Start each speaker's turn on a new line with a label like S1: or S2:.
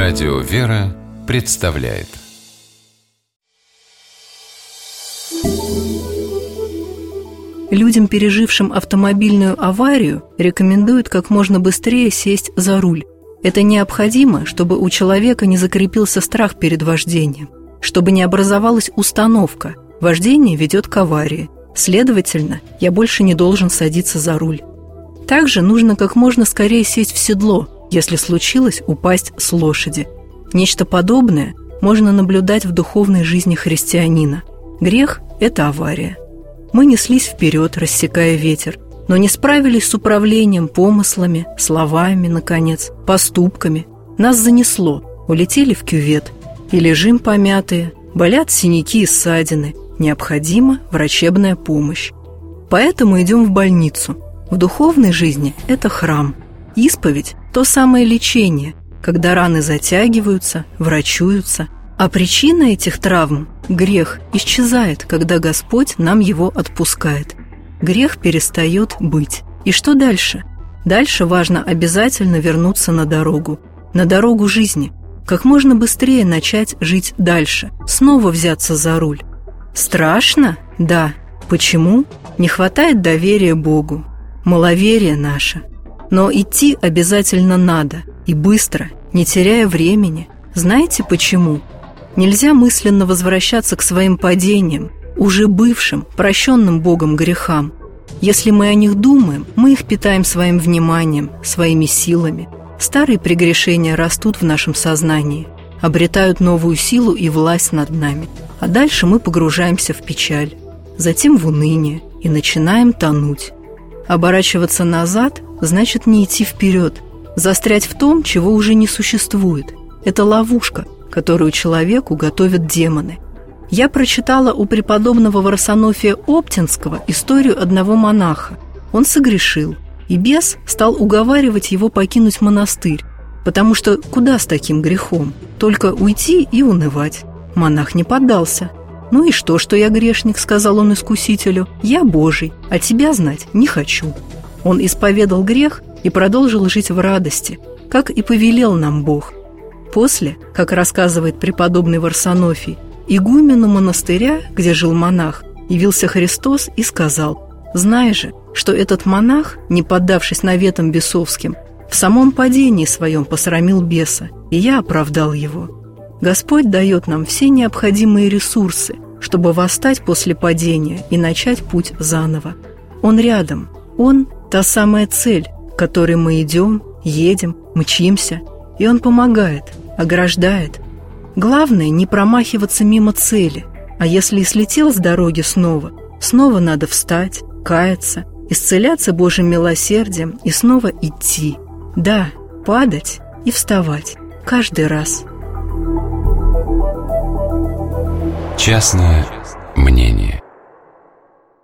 S1: Радио «Вера» представляет.
S2: Людям, пережившим автомобильную аварию, рекомендуют как можно быстрее сесть за руль. Это необходимо, чтобы у человека не закрепился страх перед вождением, чтобы не образовалась установка «вождение ведет к аварии, следовательно, я больше не должен садиться за руль». Также нужно как можно скорее сесть в седло, если случилось упасть с лошади. Нечто подобное можно наблюдать в духовной жизни христианина. Грех – это авария. Мы неслись вперед, рассекая ветер, но не справились с управлением помыслами, словами, наконец, поступками. Нас занесло, улетели в кювет и лежим помятые, болят синяки и ссадины, необходима врачебная помощь. Поэтому идем в больницу. В духовной жизни это храм. Исповедь – то самое лечение, когда раны затягиваются, врачуются, а причина этих травм – грех – исчезает, когда Господь нам его отпускает. Грех перестает быть. И что дальше? Дальше важно обязательно вернуться на дорогу жизни, как можно быстрее начать жить дальше, снова взяться за руль. Страшно? Да. Почему? Не хватает доверия Богу, маловерие наше. Но идти обязательно надо, и быстро, не теряя времени. Знаете почему? Нельзя мысленно возвращаться к своим падениям, уже бывшим, прощенным Богом грехам. Если мы о них думаем, мы их питаем своим вниманием, своими силами. Старые прегрешения растут в нашем сознании, обретают новую силу и власть над нами. А дальше мы погружаемся в печаль, затем в уныние и начинаем тонуть. Оборачиваться назад значит не идти вперед, застрять в том, чего уже не существует. Это ловушка, которую человеку готовят демоны. Я прочитала у преподобного Варсонофия Оптинского историю одного монаха. Он согрешил, и бес стал уговаривать его покинуть монастырь, потому что куда с таким грехом? Только уйти и унывать. Монах не поддался. «Ну и что я грешник?» – сказал он искусителю. «Я Божий, а тебя знать не хочу». Он исповедал грех и продолжил жить в радости, как и повелел нам Бог. После, как рассказывает преподобный Варсонофий, игумену монастыря, где жил монах, явился Христос и сказал: «Знай же, что этот монах, не поддавшись наветам бесовским, в самом падении своем посрамил беса, и я оправдал его». Господь дает нам все необходимые ресурсы, чтобы восстать после падения и начать путь заново. Он рядом, Он – та самая цель, к которой мы идем, едем, мчимся, и Он помогает, ограждает. Главное – не промахиваться мимо цели, а если и слетел с дороги снова надо встать, каяться, исцеляться Божьим милосердием и снова идти. Да, падать и вставать каждый раз.
S1: Частное мнение.